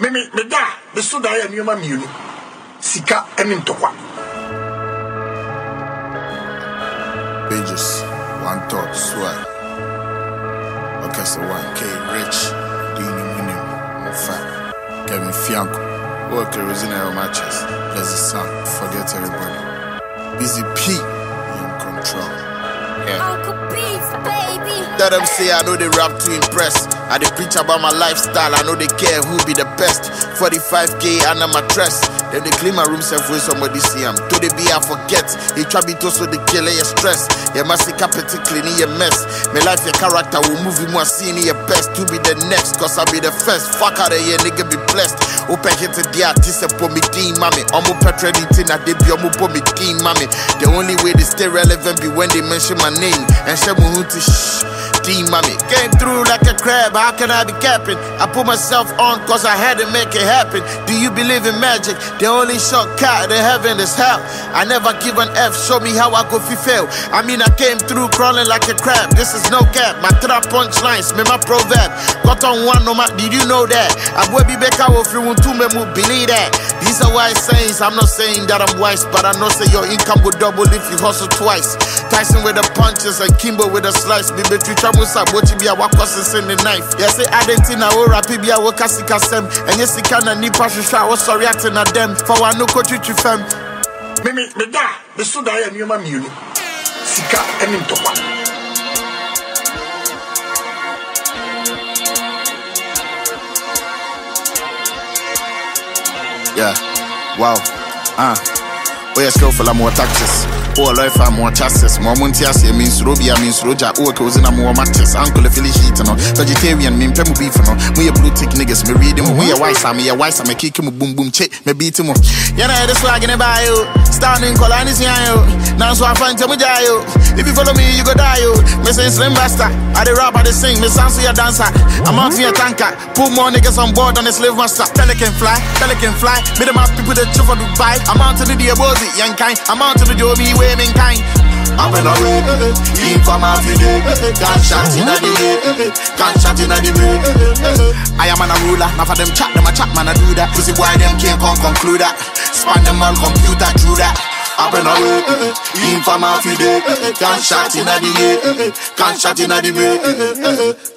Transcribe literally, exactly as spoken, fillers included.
Me me me da the so da ya nyoma mienu sika ene ntokwa pages one thought swag okay so one K Rich Dini Minim Mofa Kevin Fianco work Rosina on my chest Lazy Sam forget everybody Busy P in control yeah Uncle Beats baby. Let them say I know they rap to impress. I they preach about my lifestyle. I know they care who be the best. forty-five K and I'm a dress. Then they clean my room self when somebody see him. To the be I forget. He try be to so they kill your stress. You must see capital clean your mess. My life your character will move you more seeing your best. To be the next, cause I be the first. Fuck out of here, nigga be blessed. Open hit to the artist and put me team mommy. Omo petrediting at the be omo put me team mommy. The only way they stay relevant be when they mention my name. And share my hood to shh. Team mommy came through like a crab. How can I be capping? I put myself on cause I had to make it happen. Do you believe in magic? The only shortcut to heaven is hell. I never give an F. Show me how I go fulfill. I mean I came through crawling like a crab. This is no cap. My trap punchlines, me my proverb. Got on one no ma. Did you know that? I will be back out if you want to me believe that. These are wise sayings. I'm not saying that I'm wise, but I know say your income will double if you hustle twice. Tyson with the punches and Kimbo with a slice. Baby three Musa bochi bia wakosi in the knife. Yes, say Adentina or Rapibia Wakasika Sem. And yes, he can and Nipa Shisha was sorry acting at them. For one no coach to fem. Me me me da the so da ya nyoma mienu sika ene ntokwa yeah wow ah oh yeah skillful I'm more taxes. Oh, life I'm more chances. More Montias means Robia means Roja. Oh, cause I'm more matches. Uncle Philly sheet no. Vegetarian mean pemu beef no. We a blue tick niggas. Me read him. We a wise. I'm a wise. I'm a kick him boom boom chick. Me beat him. You know the swag in the bio. Standing colonies yo. Now so I find tell me die yo. If you follow me, you go die yo. Me say Slim Basta. I the rap, I the sing. Me sound see a dancer. I'm out for a tanker. Put more niggas on board on the slave master. Tell it can fly. Tell it can fly. Me the my people that chill for Dubai. I'm out to the Diabozi. Young kind. I'm out to the Joby. Kind. I'm in a way, in for my video, gunshot in the way, gunshot in the way. I am an ruler, now for them chat, them a chat man I do that. Pussy boy them can't come conclude that. Span them on computer through that. I'm in a way, in for my video, gunshot in the way, gunshot in the way.